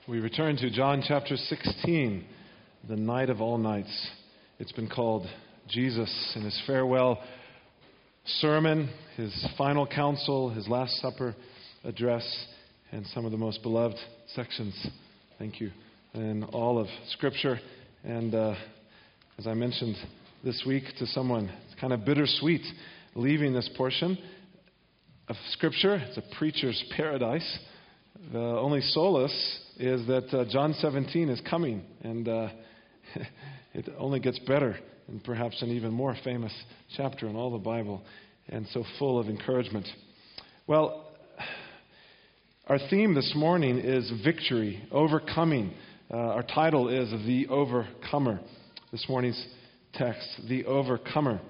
We return to John chapter 16, the night of all nights. It's been called Jesus in his farewell sermon, his final counsel, his Last Supper address, and some of the most beloved sections, thank you, in all of Scripture. And as I mentioned this week to someone, it's kind of bittersweet leaving this portion of Scripture. It's a preacher's paradise. The only solace is that John 17 is coming, and it only gets better, and perhaps an even more famous chapter in all the Bible, and so full of encouragement. Well, our theme this morning is victory, overcoming. Our title is The Overcomer. This morning's text, The Overcomer.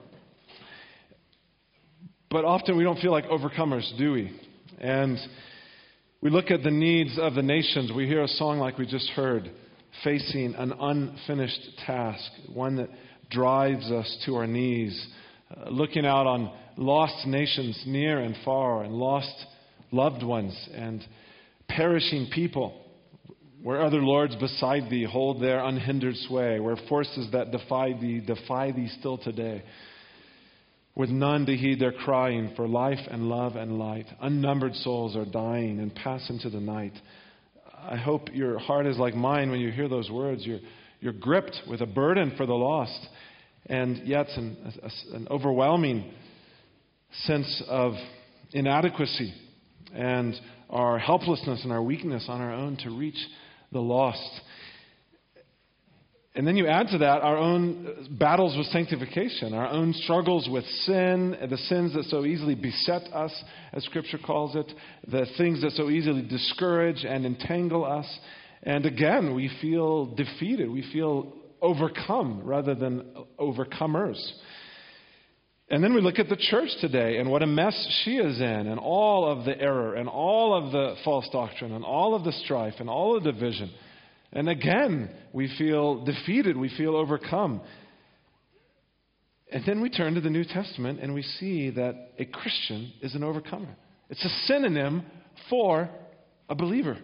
But often we don't feel like overcomers, do we? And we look at the needs of the nations. We hear a song like we just heard, facing an unfinished task, one that drives us to our knees, looking out on lost nations near and far, and lost loved ones, and perishing people, where other lords beside thee hold their unhindered sway, where forces that defy thee still today, with none to heed their crying for life and love and light. Unnumbered souls are dying and pass into the night. I hope your heart is like mine when you hear those words. You're gripped with a burden for the lost, and yet an overwhelming sense of inadequacy and our helplessness and our weakness on our own to reach the lost. And then you add to that our own battles with sanctification, our own struggles with sin, the sins that so easily beset us, as Scripture calls it, the things that so easily discourage and entangle us. And again, we feel defeated. We feel overcome rather than overcomers. And then we look at the church today and what a mess she is in, and all of the error and all of the false doctrine and all of the strife and all of the division. And again, we feel defeated, we feel overcome. And then we turn to the New Testament and we see that a Christian is an overcomer. It's a synonym for a believer.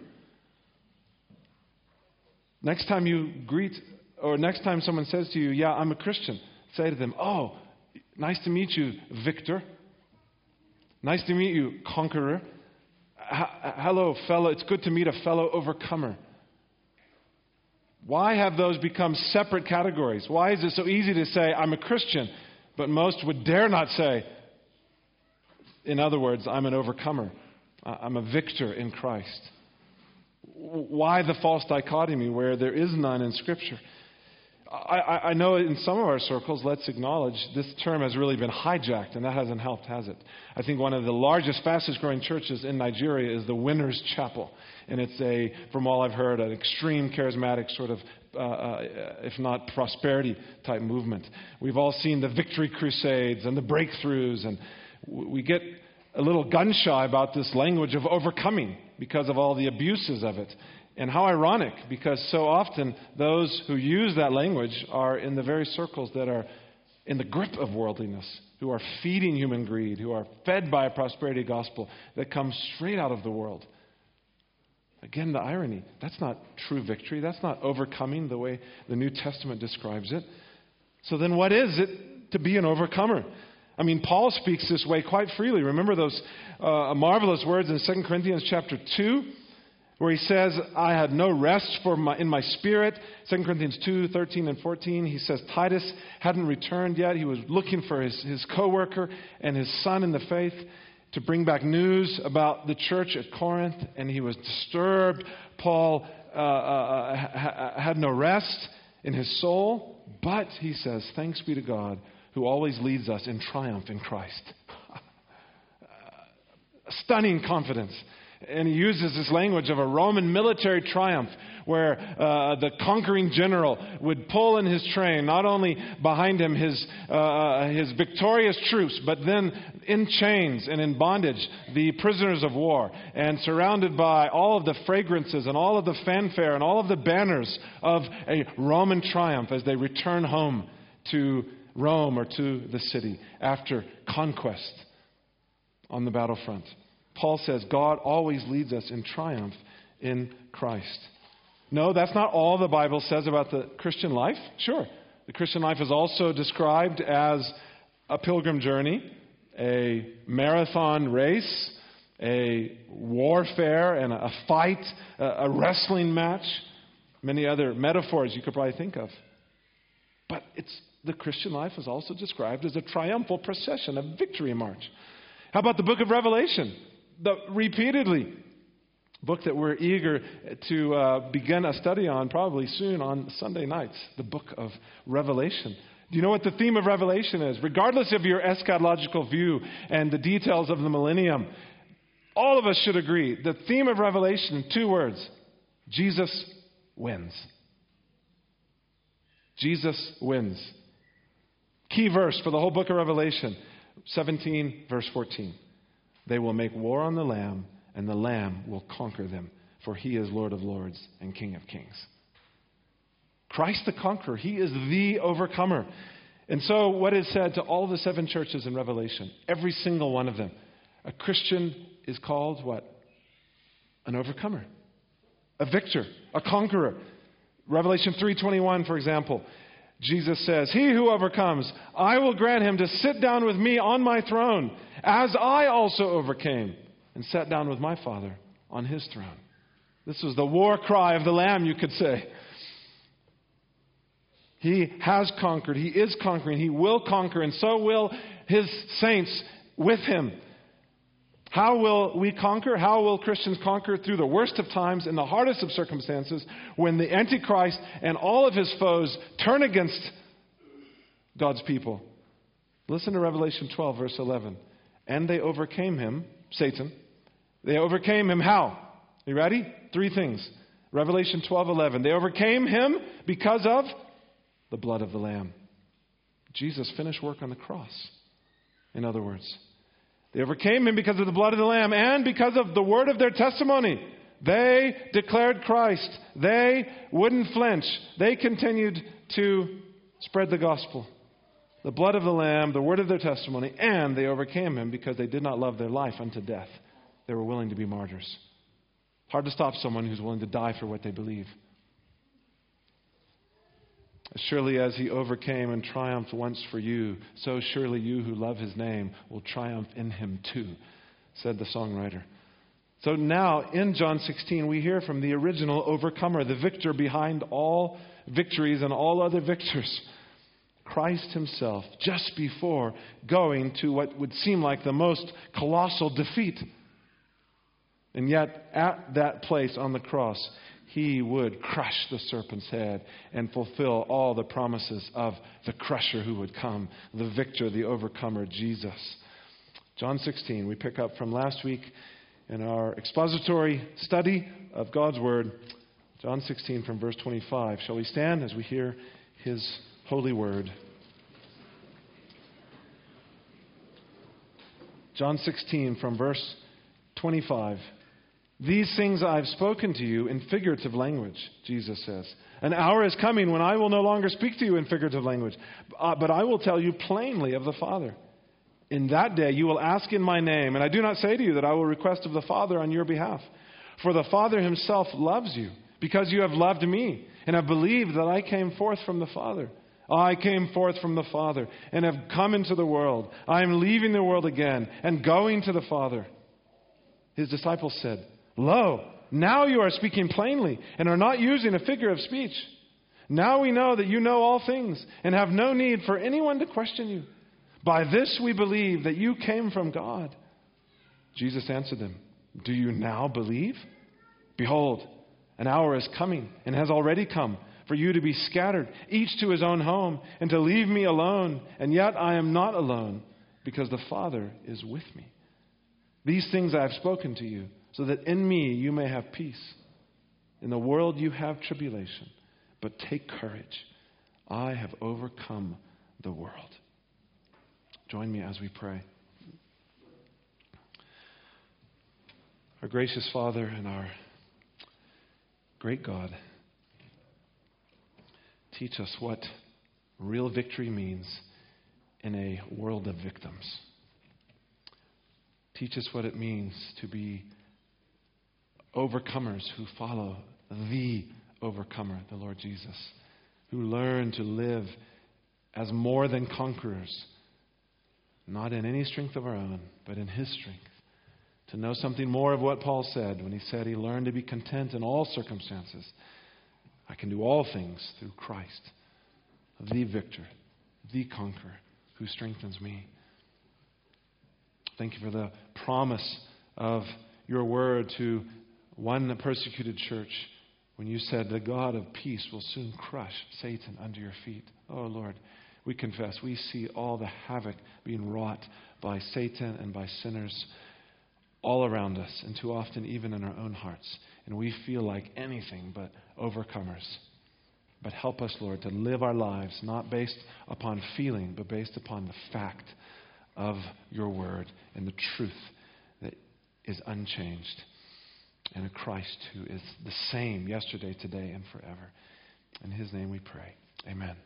Next time you greet, or next time someone says to you, yeah, I'm a Christian, say to them, oh, nice to meet you, Victor. Nice to meet you, conqueror. Hello, fellow. It's good to meet a fellow overcomer. Why have those become separate categories? Why is it so easy to say, I'm a Christian, but most would dare not say, in other words, I'm an overcomer. I'm a victor in Christ. Why the false dichotomy where there is none in Scripture? I know in some of our circles, let's acknowledge, this term has really been hijacked, and that hasn't helped, has it? I think one of the largest, fastest growing churches in Nigeria is the Winners Chapel. And it's from all I've heard, an extreme charismatic sort of, if not prosperity type movement. We've all seen the victory crusades and the breakthroughs, and we get a little gun shy about this language of overcoming because of all the abuses of it. And how ironic, because so often those who use that language are in the very circles that are in the grip of worldliness, who are feeding human greed, who are fed by a prosperity gospel that comes straight out of the world. Again, the irony. That's not true victory. That's not overcoming the way the New Testament describes it. So then what is it to be an overcomer? I mean, Paul speaks this way quite freely. Remember those marvelous words in 2 Corinthians chapter 2, where he says, I had no rest in my spirit. 2 Corinthians 2, 13 and 14, he says Titus hadn't returned yet. He was looking for his co-worker and his son in the faith to bring back news about the church at Corinth, and he was disturbed. Paul had no rest in his soul, but he says, thanks be to God who always leads us in triumph in Christ. Stunning confidence. And he uses this language of a Roman military triumph where the conquering general would pull in his train, not only behind him his victorious troops, but then in chains and in bondage, the prisoners of war, and surrounded by all of the fragrances and all of the fanfare and all of the banners of a Roman triumph as they return home to Rome or to the city after conquest on the battlefront. Paul says God always leads us in triumph in Christ. No, that's not all the Bible says about the Christian life. Sure, the Christian life is also described as a pilgrim journey, a marathon race, a warfare and a fight, a wrestling match, many other metaphors you could probably think of. But the Christian life is also described as a triumphal procession, a victory march. How about the book of Revelation? Repeatedly, book that we're eager to begin a study on probably soon on Sunday nights, the book of Revelation. Do you know what the theme of Revelation is? Regardless of your eschatological view and the details of the millennium, all of us should agree. The theme of Revelation, 2 words: Jesus wins. Jesus wins. Key verse for the whole book of Revelation, 17, verse 14. They will make war on the Lamb, and the Lamb will conquer them, for he is Lord of lords and King of kings. Christ the conqueror, he is the overcomer. And so what is said to all the 7 churches in Revelation, every single one of them, a Christian is called what? An overcomer, a victor, a conqueror. Revelation 3:21, for example, Jesus says, "He who overcomes, I will grant him to sit down with me on my throne, as I also overcame and sat down with my Father on his throne." This was the war cry of the Lamb, you could say. He has conquered. He is conquering. He will conquer, and so will his saints with him. How will we conquer? How will Christians conquer? Through the worst of times, in the hardest of circumstances, when the Antichrist and all of his foes turn against God's people. Listen to Revelation 12, verse 11. And they overcame him, Satan. They overcame him how? You ready? 3 things. Revelation 12:11. They overcame him because of the blood of the Lamb. Jesus finished work on the cross. In other words, they overcame him because of the blood of the Lamb and because of the word of their testimony. They declared Christ. They wouldn't flinch. They continued to spread the gospel. The blood of the Lamb, the word of their testimony, and they overcame him because they did not love their life unto death. They were willing to be martyrs. Hard to stop someone who's willing to die for what they believe. As surely as he overcame and triumphed once for you, so surely you who love his name will triumph in him too, said the songwriter. So now in John 16 we hear from the original overcomer, the victor behind all victories and all other victors. Christ himself, just before going to what would seem like the most colossal defeat. And yet at that place on the cross, he would crush the serpent's head and fulfill all the promises of the crusher who would come, the victor, the overcomer, Jesus. John 16, we pick up from last week in our expository study of God's Word. John 16 from verse 25. Shall we stand as we hear his holy word? John 16 from verse 25. These things I have spoken to you in figurative language, Jesus says. An hour is coming when I will no longer speak to you in figurative language, but I will tell you plainly of the Father. In that day you will ask in my name, and I do not say to you that I will request of the Father on your behalf. For the Father himself loves you, because you have loved me, and have believed that I came forth from the Father. I came forth from the Father, and have come into the world. I am leaving the world again, and going to the Father. His disciples said, Lo, now you are speaking plainly and are not using a figure of speech. Now we know that you know all things and have no need for anyone to question you. By this we believe that you came from God. Jesus answered them, Do you now believe? Behold, an hour is coming and has already come for you to be scattered, each to his own home, and to leave me alone. And yet I am not alone, because the Father is with me. These things I have spoken to you, so that in me you may have peace. In the world you have tribulation, but take courage. I have overcome the world. Join me as we pray. Our gracious Father and our great God, teach us what real victory means in a world of victims. Teach us what it means to be overcomers who follow the overcomer, the Lord Jesus, who learned to live as more than conquerors, not in any strength of our own, but in His strength. To know something more of what Paul said when he said he learned to be content in all circumstances. I can do all things through Christ, the victor, the conqueror, who strengthens me. Thank you for the promise of your word to one persecuted church when you said the God of peace will soon crush Satan under your feet. Oh Lord, we confess we see all the havoc being wrought by Satan and by sinners all around us, and too often even in our own hearts. And we feel like anything but overcomers. But help us, Lord, to live our lives not based upon feeling, but based upon the fact of your word and the truth that is unchanged. And a Christ who is the same yesterday, today, and forever. In His name we pray. Amen.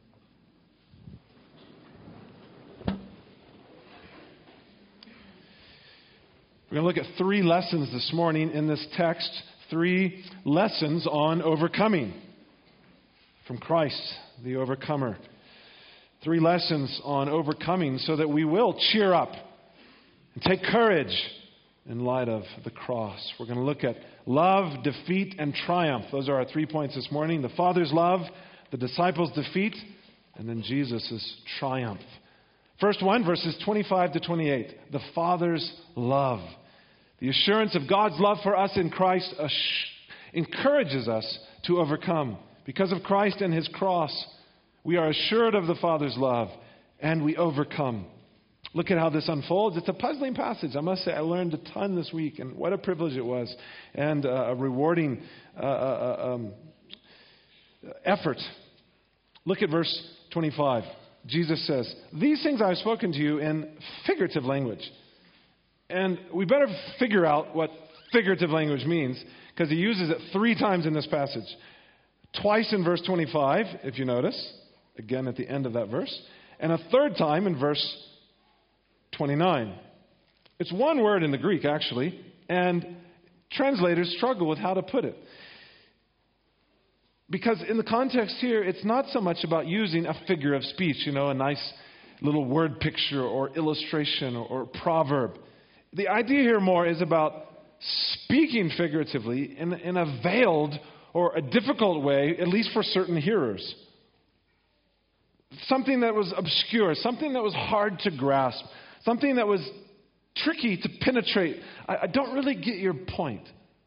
We're going to look at 3 lessons this morning in this text. 3 lessons on overcoming from Christ, the overcomer. 3 lessons on overcoming so that we will cheer up and take courage in light of the cross. We're going to look at love, defeat, and triumph. Those are our 3 points this morning. The Father's love, the disciples' defeat, and then Jesus' triumph. First one, verses 25 to 28. The Father's love. The assurance of God's love for us in Christ encourages us to overcome. Because of Christ and His cross, we are assured of the Father's love, and we overcome. Look at how this unfolds. It's a puzzling passage. I must say, I learned a ton this week, and what a privilege it was, and a rewarding effort. Look at verse 25. Jesus says, "These things I have spoken to you in figurative language." And we better figure out what figurative language means, because He uses it 3 times in this passage. Twice in verse 25, if you notice, again at the end of that verse, and a 3rd time in verse 29. It's one word in the Greek, actually, and translators struggle with how to put it. Because in the context here, it's not so much about using a figure of speech, a nice little word picture or illustration or proverb. The idea here more is about speaking figuratively in a veiled or a difficult way, at least for certain hearers. Something that was obscure, something that was hard to grasp, something that was tricky to penetrate. I don't really get your point.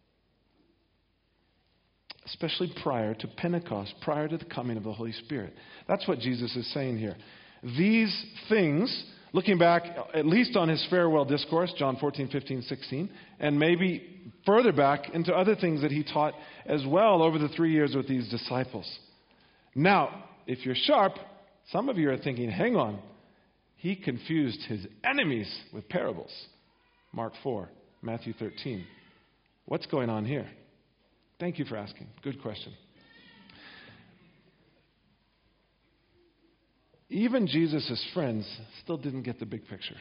Especially prior to Pentecost, prior to the coming of the Holy Spirit. That's what Jesus is saying here. These things, looking back at least on His farewell discourse, John 14, 15, 16, and maybe further back into other things that He taught as well over the 3 years with these disciples. Now, if you're sharp, some of you are thinking, hang on, He confused His enemies with parables. Mark 4, Matthew 13. What's going on here? Thank you for asking. Good question. Even Jesus' friends still didn't get the big picture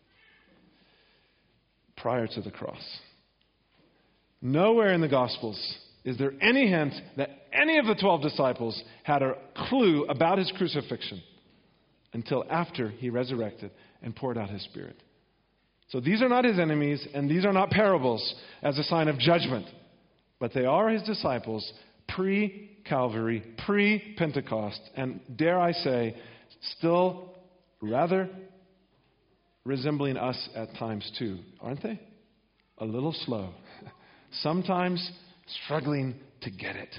prior to the cross. Nowhere in the Gospels is there any hint that any of the 12 disciples had a clue about His crucifixion until after He resurrected and poured out His Spirit. So these are not His enemies, and these are not parables as a sign of judgment. But they are His disciples pre-Calvary, pre-Pentecost, and dare I say, still rather resembling us at times too, aren't they? A little slow. Sometimes struggling to get it.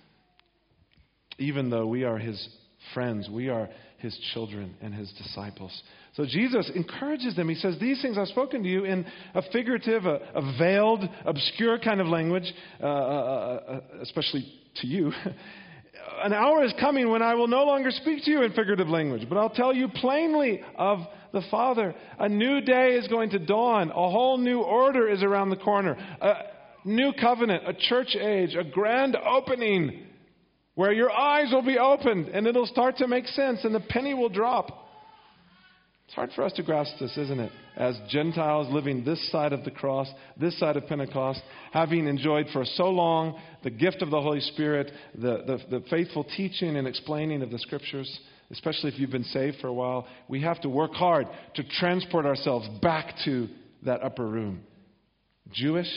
Even though we are His friends, we are His children and His disciples. So Jesus encourages them. He says, these things I've spoken to you in a figurative, a veiled, obscure kind of language, especially to you. An hour is coming when I will no longer speak to you in figurative language, but I'll tell you plainly of the Father. A new day is going to dawn. A whole new order is around the corner. A new covenant, a church age, a grand opening where your eyes will be opened and it'll start to make sense and the penny will drop. It's hard for us to grasp this, isn't it? As Gentiles living this side of the cross, this side of Pentecost, having enjoyed for so long the gift of the Holy Spirit, the faithful teaching and explaining of the Scriptures, especially if you've been saved for a while, we have to work hard to transport ourselves back to that upper room. Jewish,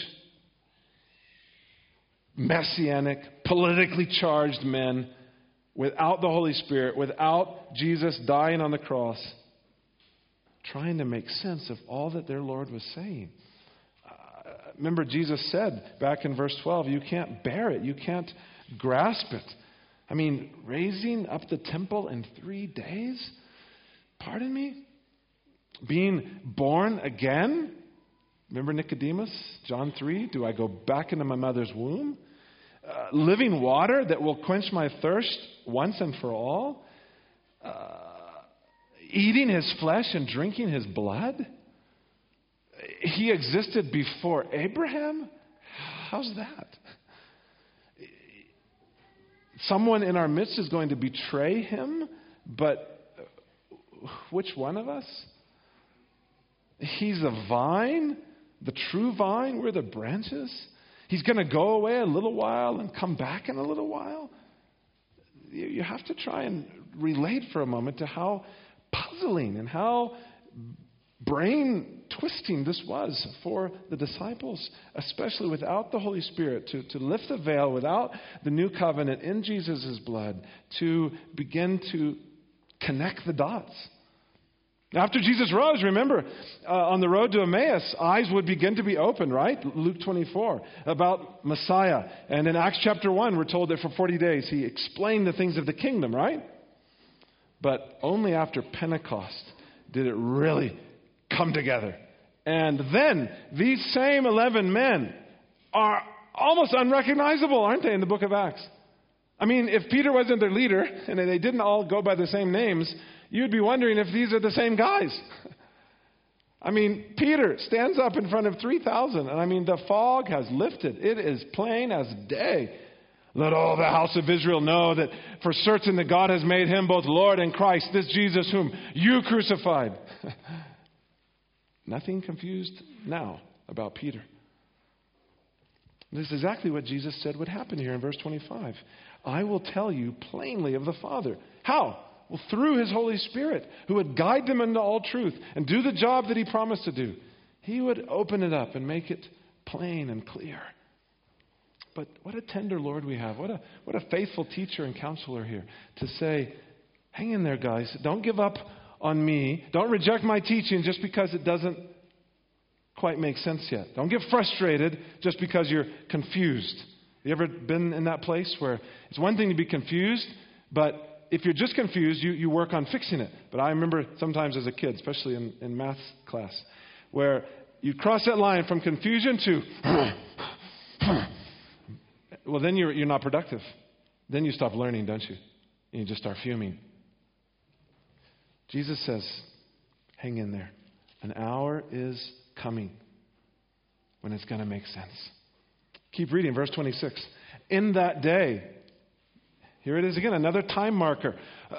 messianic, politically charged men without the Holy Spirit, without Jesus dying on the cross, trying to make sense of all that their Lord was saying. Remember, Jesus said back in verse 12, you can't bear it. You can't grasp it. I mean, raising up the temple in 3 days? Pardon me? Being born again? Remember Nicodemus, John 3? Do I go back into my mother's womb? Living water that will quench my thirst once and for all? Eating his flesh and drinking his blood? He existed before Abraham? How's that? Someone in our midst is going to betray him, but which one of us? He's the vine, the true vine. We're the branches. He's going to go away a little while and come back in a little while. You have to try and relate for a moment to how puzzling and how brain twisting this was for the disciples, especially without the Holy Spirit, to lift the veil without the new covenant in Jesus' blood, to begin to connect the dots. After Jesus rose, remember, on the road to Emmaus, eyes would begin to be opened, right? Luke 24, about Messiah. And in Acts chapter 1, we're told that for 40 days he explained the things of the kingdom, right? But only after Pentecost did it really come together. And then these same 11 men are almost unrecognizable, aren't they, in the book of Acts? I mean, if Peter wasn't their leader and they didn't all go by the same names, you'd be wondering if these are the same guys. I mean, Peter stands up in front of 3,000, and I mean, the fog has lifted. It is plain as day. Let all the house of Israel know that for certain that God has made him both Lord and Christ, this Jesus whom you crucified. Nothing confused now about Peter. This is exactly what Jesus said would happen here in verse 25. I will tell you plainly of the Father. How? Well, through his Holy Spirit, who would guide them into all truth and do the job that he promised to do. He would open it up and make it plain and clear. But what a tender Lord we have. What a faithful teacher and counselor here to say, hang in there, guys. Don't give up on me. Don't reject my teaching just because it doesn't quite make sense yet. Don't get frustrated just because you're confused. You ever been in that place where it's one thing to be confused, but if you're just confused, you work on fixing it. But I remember sometimes as a kid, especially in math class, where you cross that line from confusion to, well, then you're not productive. Then you stop learning, don't you? And you just start fuming. Jesus says, hang in there. An hour is coming when it's going to make sense. Keep reading, verse 26. In that day, here it is again, another time marker.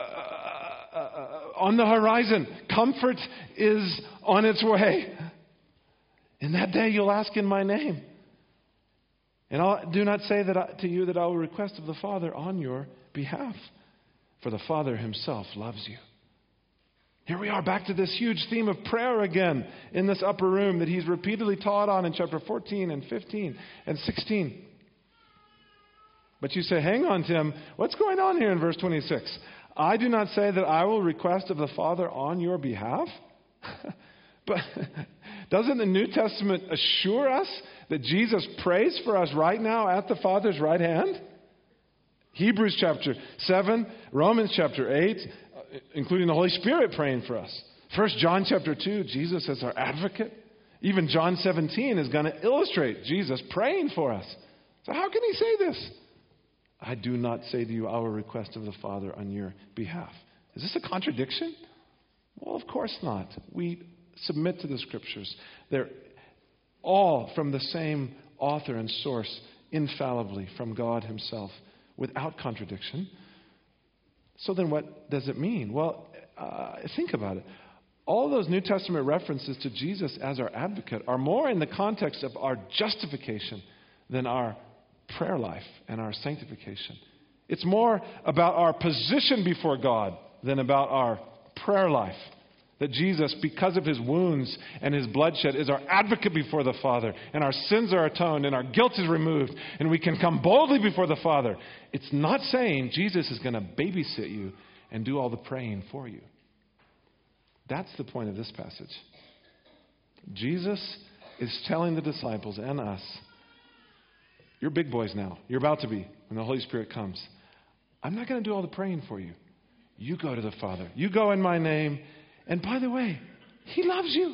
On the horizon, comfort is on its way. In that day, you'll ask in my name. And do not say to you that I will request of the Father on your behalf, for the Father himself loves you. Here we are back to this huge theme of prayer again in this upper room that he's repeatedly taught on in chapter 14 and 15 and 16. But you say, hang on, Tim, what's going on here in verse 26? I do not say that I will request of the Father on your behalf. But doesn't the New Testament assure us that Jesus prays for us right now at the Father's right hand? Hebrews chapter 7, Romans chapter 8, including the Holy Spirit praying for us. 1 John chapter 2, Jesus as our advocate. Even John 17 is going to illustrate Jesus praying for us. So how can he say this? I do not say to you, I will request of the Father on your behalf. Is this a contradiction? Well, of course not. We submit to the Scriptures. They're all from the same author and source, infallibly from God himself, without contradiction. So then what does it mean? Well, think about it. all those New Testament references to Jesus as our advocate are more in the context of our justification than our prayer life and our sanctification. It's more about our position before God than about our prayer life. That Jesus, because of his wounds and his bloodshed, is our advocate before the Father, and our sins are atoned, and our guilt is removed, and we can come boldly before the Father. It's not saying Jesus is going to babysit you and do all the praying for you. That's the point of this passage. Jesus is telling the disciples and us, you're big boys now. You're about to be when the Holy Spirit comes. I'm not going to do all the praying for you. You go to the Father. You go in my name. And by the way, he loves you.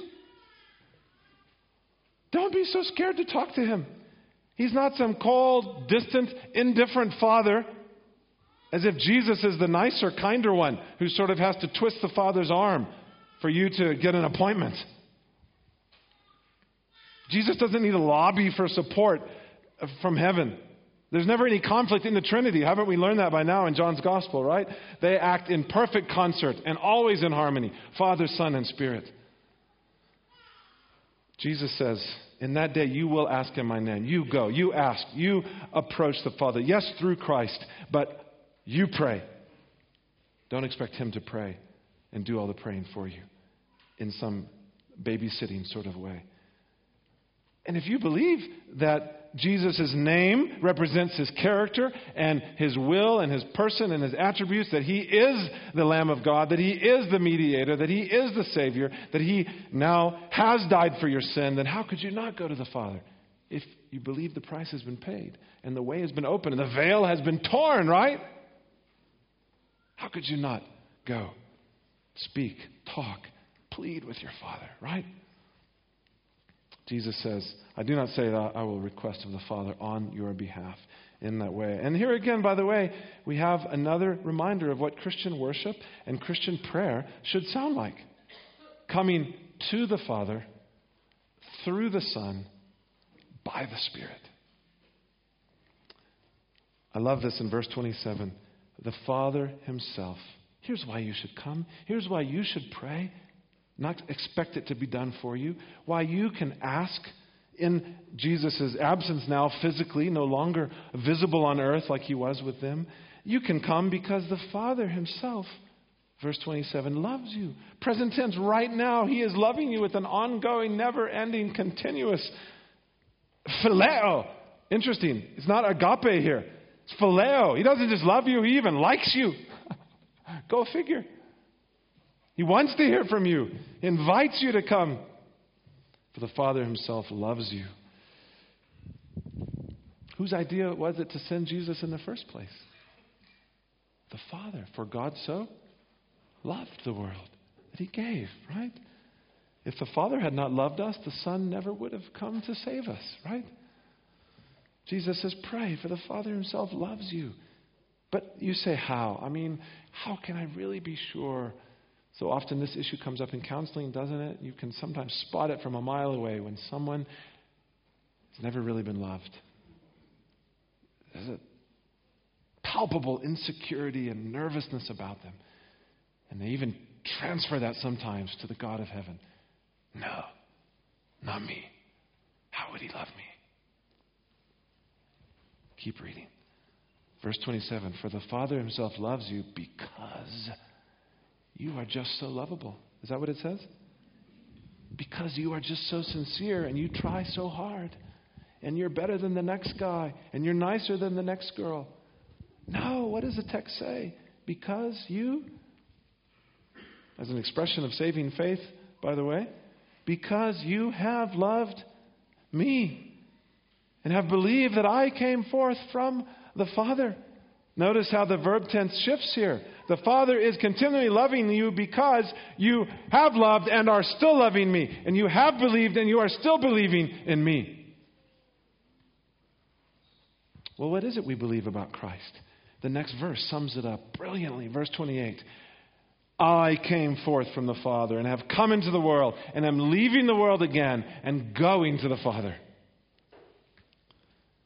Don't be so scared to talk to him. He's not some cold, distant, indifferent father, as if Jesus is the nicer, kinder one who sort of has to twist the Father's arm for you to get an appointment. Jesus doesn't need a lobby for support from heaven. There's never any conflict in the Trinity. Haven't we learned that by now in John's Gospel, right? They act in perfect concert and always in harmony. Father, Son, and Spirit. Jesus says, in that day you will ask in my name. You go, you ask, you approach the Father. Yes, through Christ, but you pray. Don't expect him to pray and do all the praying for you in some babysitting sort of way. And if you believe that Jesus' name represents his character and his will and his person and his attributes, that he is the Lamb of God, that he is the mediator, that he is the Savior, that he now has died for your sin, then how could you not go to the Father? If you believe the price has been paid and the way has been opened and the veil has been torn, right? How could you not go, speak, talk, plead with your Father, right? Jesus says, I do not say that I will request of the Father on your behalf in that way. And here again, by the way, we have another reminder of what Christian worship and Christian prayer should sound like. Coming to the Father through the Son by the Spirit. I love this in verse 27. The Father himself. Here's why you should come. Here's why you should pray. Not expect it to be done for you. Why you can ask in Jesus' absence now physically, no longer visible on earth like he was with them. You can come because the Father himself, verse 27, loves you. Present tense, right now, he is loving you with an ongoing, never-ending, continuous phileo. Interesting. It's not agape here. It's phileo. He doesn't just love you, he even likes you. Go figure. He wants to hear from you. He invites you to come. For the Father himself loves you. Whose idea was it to send Jesus in the first place? The Father. For God so loved the world that he gave, right? If the Father had not loved us, the Son never would have come to save us, right? Jesus says, pray, for the Father himself loves you. But you say, how? I mean, how can I really be sure? So often this issue comes up in counseling, doesn't it? You can sometimes spot it from a mile away when someone has never really been loved. There's a palpable insecurity and nervousness about them. And they even transfer that sometimes to the God of heaven. No, not me. How would he love me? Keep reading. Verse 27, for the Father himself loves you because you are just so lovable. Is that what it says? Because you are just so sincere and you try so hard. And you're better than the next guy. And you're nicer than the next girl. No, what does the text say? Because you, as an expression of saving faith, by the way, because you have loved me and have believed that I came forth from the Father. Notice how the verb tense shifts here. The Father is continually loving you because you have loved and are still loving me. And you have believed and you are still believing in me. Well, what is it we believe about Christ? The next verse sums it up brilliantly. Verse 28. I came forth from the Father and have come into the world and am leaving the world again and going to the Father.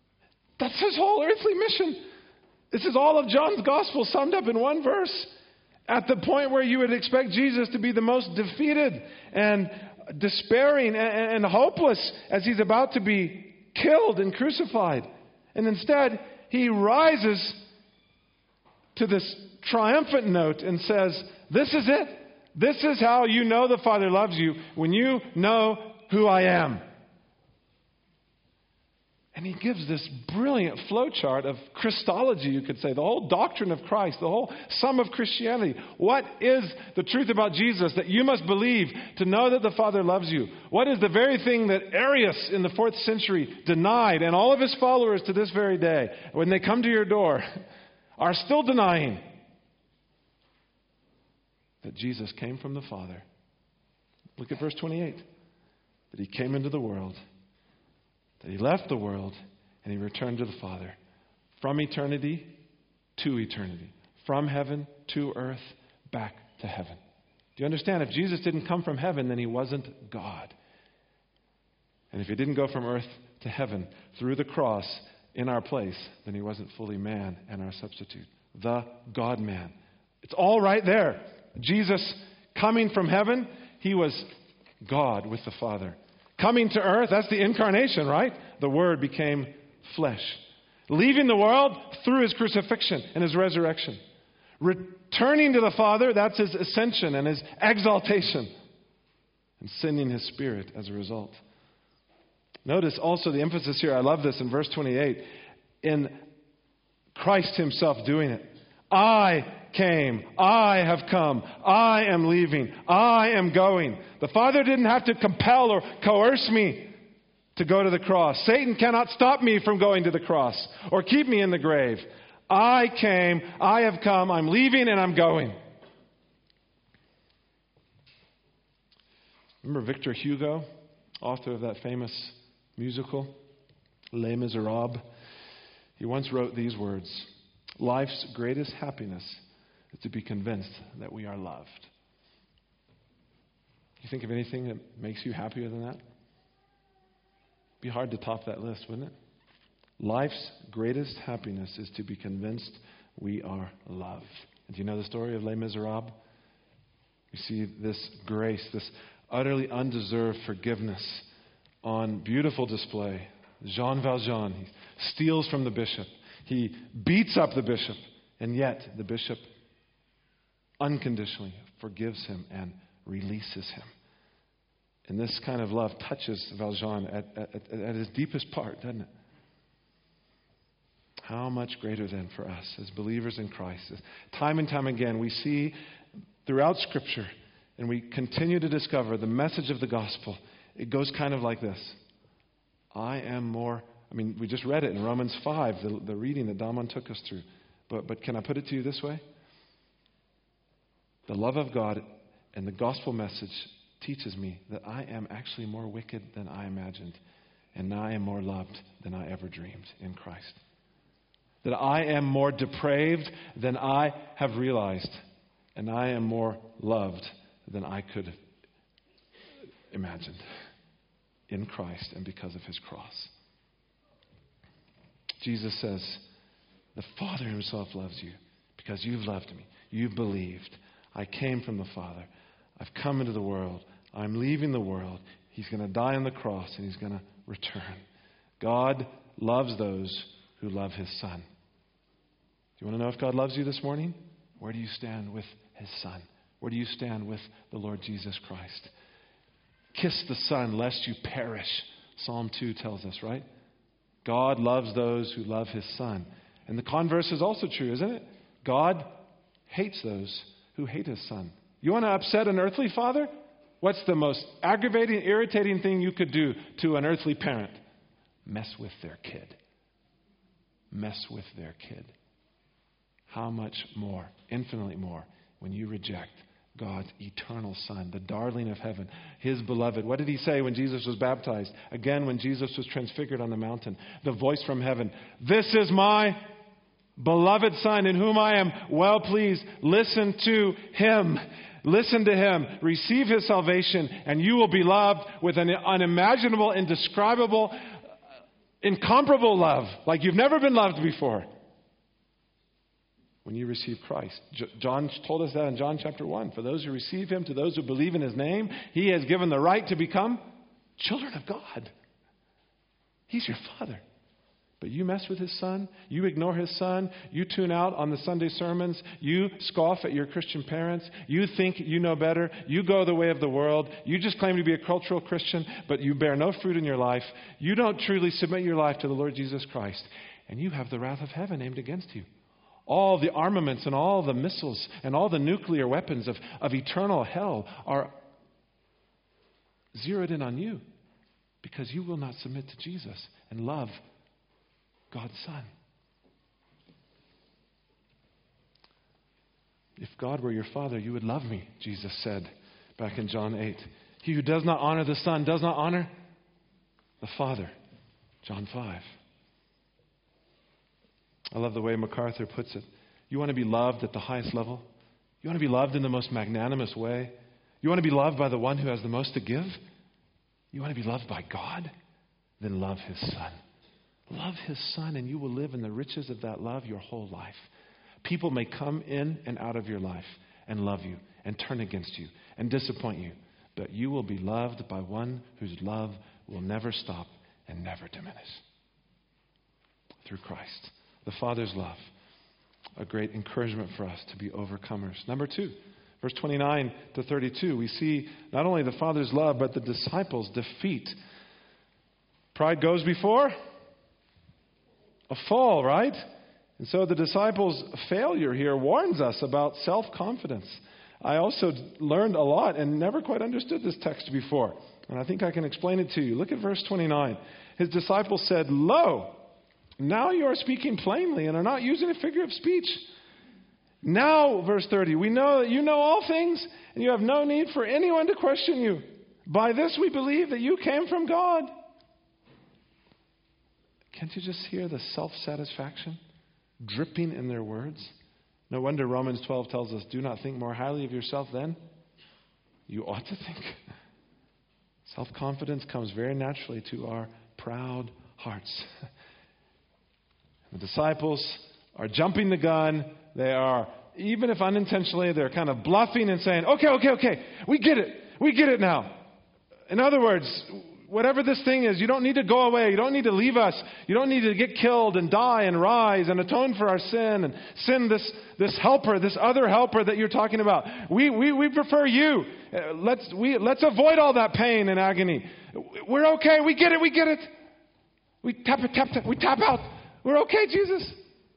That's his whole earthly mission. This is all of John's gospel summed up in one verse. At the point where you would expect Jesus to be the most defeated and despairing and hopeless as he's about to be killed and crucified. And instead, he rises to this triumphant note and says, this is it. This is how you know the Father loves you, when you know who I am. And he gives this brilliant flowchart of Christology, you could say, the whole doctrine of Christ, the whole sum of Christianity. What is the truth about Jesus that you must believe to know that the Father loves you? What is the very thing that Arius in the 4th century denied, and all of his followers to this very day, when they come to your door, are still denying? That Jesus came from the Father. Look at verse 28. That he came into the world. That he left the world and he returned to the Father. From eternity to eternity. From heaven to earth, back to heaven. Do you understand? If Jesus didn't come from heaven, then he wasn't God. And if he didn't go from earth to heaven through the cross in our place, then he wasn't fully man and our substitute. The God-man. It's all right there. Jesus coming from heaven, he was God with the Father. Coming to earth, that's the incarnation, right? The Word became flesh. Leaving the world through his crucifixion and his resurrection. Returning to the Father, that's his ascension and his exaltation. And sending his Spirit as a result. Notice also the emphasis here, I love this in verse 28, in Christ himself doing it. I came. I have come. I am leaving. I am going. The Father didn't have to compel or coerce me to go to the cross. Satan cannot stop me from going to the cross or keep me in the grave. I came. I have come. I'm leaving and I'm going. Remember Victor Hugo, author of that famous musical, Les Miserables? He once wrote these words: life's greatest happiness is to be convinced that we are loved. You think of anything that makes you happier than that? It'd be hard to top that list, wouldn't it? Life's greatest happiness is to be convinced we are loved. And do you know the story of Les Miserables? You see this grace, this utterly undeserved forgiveness on beautiful display. Jean Valjean, he steals from the bishop. He beats up the bishop, and yet the bishop unconditionally forgives him and releases him. And this kind of love touches Valjean at his deepest part, doesn't it? How much greater then for us as believers in Christ. Time and time again, we see throughout Scripture, and we continue to discover the message of the gospel. It goes kind of like this. We just read it in Romans 5, the reading that Damon took us through. But can I put it to you this way? The love of God and the gospel message teaches me that I am actually more wicked than I imagined. And now I am more loved than I ever dreamed in Christ. That I am more depraved than I have realized. And I am more loved than I could have imagined in Christ and because of his cross. Jesus says, the Father himself loves you because you've loved me. You've believed. I came from the Father. I've come into the world. I'm leaving the world. He's going to die on the cross and he's going to return. God loves those who love his Son. Do you want to know if God loves you this morning? Where do you stand with his Son? Where do you stand with the Lord Jesus Christ? Kiss the Son lest you perish. Psalm 2 tells us, right? God loves those who love his Son. And the converse is also true, isn't it? God hates those who hate his Son. You want to upset an earthly father? What's the most aggravating, irritating thing you could do to an earthly parent? Mess with their kid. Mess with their kid. How much more, infinitely more, when you reject God's eternal Son, the darling of heaven, his beloved. What did he say when Jesus was baptized? Again, when Jesus was transfigured on the mountain, the voice from heaven, "This is my beloved Son in whom I am well pleased. Listen to him." Listen to him. Receive his salvation, and you will be loved with an unimaginable, indescribable, incomparable love, like you've never been loved before. when you receive Christ. John told us that in John chapter 1. For those who receive him, to those who believe in his name, he has given the right to become children of God. He's your Father. But you mess with his Son, you ignore his Son, you tune out on the Sunday sermons, you scoff at your Christian parents, you think you know better, you go the way of the world, you just claim to be a cultural Christian, but you bear no fruit in your life, you don't truly submit your life to the Lord Jesus Christ, and you have the wrath of heaven aimed against you. All the armaments and all the missiles and all the nuclear weapons of eternal hell are zeroed in on you because you will not submit to Jesus and love God's Son. If God were your Father, you would love me, Jesus said back in John 8. He who does not honor the Son does not honor the Father. John 5. I love the way MacArthur puts it. You want to be loved at the highest level? You want to be loved in the most magnanimous way? You want to be loved by the one who has the most to give? You want to be loved by God? Then love his Son. Love his Son, and you will live in the riches of that love your whole life. People may come in and out of your life and love you and turn against you and disappoint you, but you will be loved by one whose love will never stop and never diminish. Through Christ. The Father's love. A great encouragement for us to be overcomers. Number 2, verse 29 to 32, we see not only the Father's love, but the disciples' defeat. Pride goes before a fall, right? And so the disciples' failure here warns us about self-confidence. I also learned a lot and never quite understood this text before. And I think I can explain it to you. Look at verse 29. His disciples said, "Lo, now you are speaking plainly and are not using a figure of speech." Now, verse 30, we know that you know all things and you have no need for anyone to question you. By this we believe that you came from God. Can't you just hear the self-satisfaction dripping in their words? No wonder Romans 12 tells us, do not think more highly of yourself than you ought to think. Self-confidence comes very naturally to our proud hearts. The disciples are jumping the gun. They are, even if unintentionally, they're kind of bluffing and saying, okay, we get it now. In other words, whatever this thing is, you don't need to go away. You don't need to leave us. You don't need to get killed and die and rise and atone for our sin and send this helper, this other helper that you're talking about. We prefer you. Let's avoid all that pain and agony. We're okay. We get it. We tap out. We're okay, Jesus.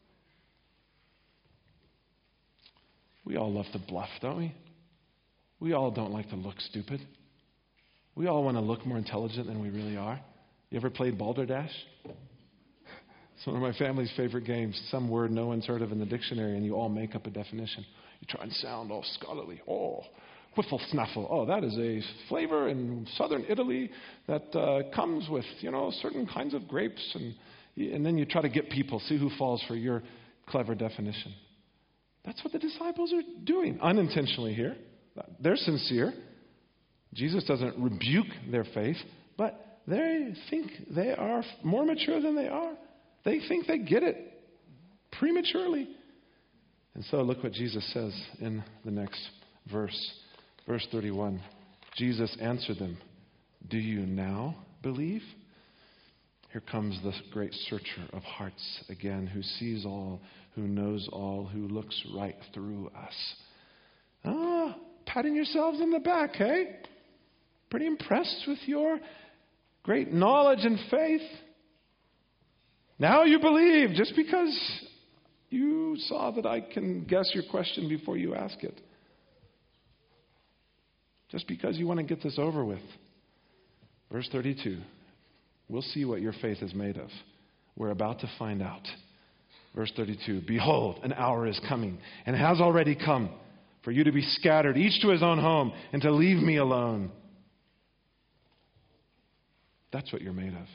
We all love to bluff, don't we? We all don't like to look stupid. We all want to look more intelligent than we really are. You ever played Balderdash? It's one of my family's favorite games. Some word no one's heard of in the dictionary, and you all make up a definition. You try and sound all scholarly. Oh, whiffle-snaffle. Oh, that is a flavor in southern Italy that comes with, certain kinds of grapes. And then you try to get people, see who falls for your clever definition. That's what the disciples are doing, unintentionally here. They're sincere. Jesus doesn't rebuke their faith, but they think they are more mature than they are. They think they get it prematurely. And so look what Jesus says in the next verse. Verse 31. Jesus answered them, "Do you now believe?" Here comes the great searcher of hearts again, who sees all, who knows all, who looks right through us. Patting yourselves in the back, hey? Pretty impressed with your great knowledge and faith. Now you believe, just because you saw that I can guess your question before you ask it. Just because you want to get this over with. Verse 32. We'll see what your faith is made of. We're about to find out. Verse 32. Behold, an hour is coming, and has already come, for you to be scattered, each to his own home, and to leave me alone. That's what you're made of.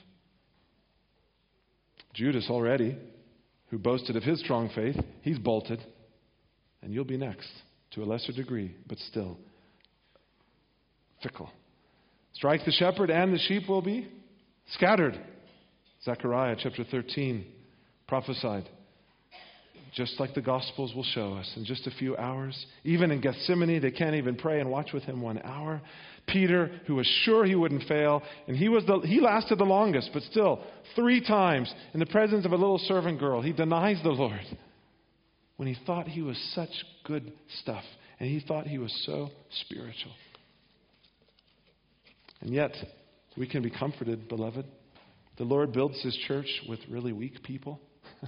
Judas already, who boasted of his strong faith, he's bolted. And you'll be next, to a lesser degree, but still fickle. Strike the shepherd and the sheep will be scattered. Zechariah chapter 13 prophesied. just like the Gospels will show us, in just a few hours. Even in Gethsemane, they can't even pray and watch with him 1 hour. Peter, who was sure he wouldn't fail, and he lasted the longest, but still, 3 times in the presence of a little servant girl, he denies the Lord when he thought he was such good stuff, and he thought he was so spiritual. And yet, we can be comforted, beloved. The Lord builds his church with really weak people.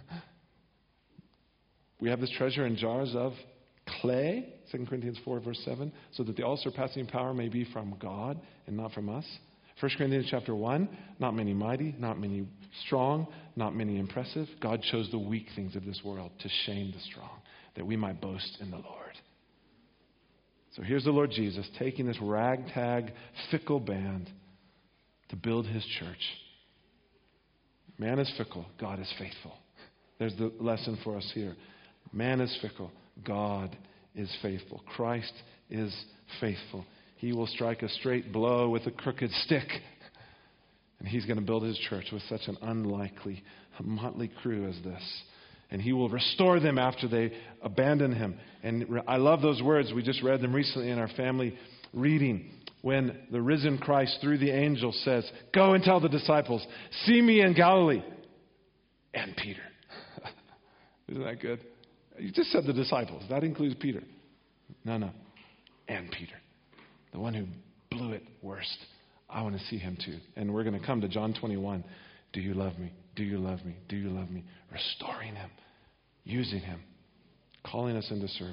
We have this treasure in jars of clay, 2 Corinthians 4, verse 7, so that the all-surpassing power may be from God and not from us. 1 Corinthians chapter 1, not many mighty, not many strong, not many impressive. God chose the weak things of this world to shame the strong, that we might boast in the Lord. So here's the Lord Jesus taking this ragtag, fickle band to build his church. Man is fickle, God is faithful. There's the lesson for us here. Man is fickle, God is faithful. Christ is faithful. He will strike a straight blow with a crooked stick. And he's going to build his church with such an unlikely, motley crew as this. And he will restore them after they abandon him. And I love those words. We just read them recently in our family reading. When the risen Christ, through the angel, says, "Go and tell the disciples, see me in Galilee." And Peter. Isn't that good? You just said the disciples. That includes Peter. No. And Peter. The one who blew it worst. I want to see him too. And we're going to come to John 21. Do you love me? Do you love me? Do you love me? Restoring him. Using him. Calling us into service.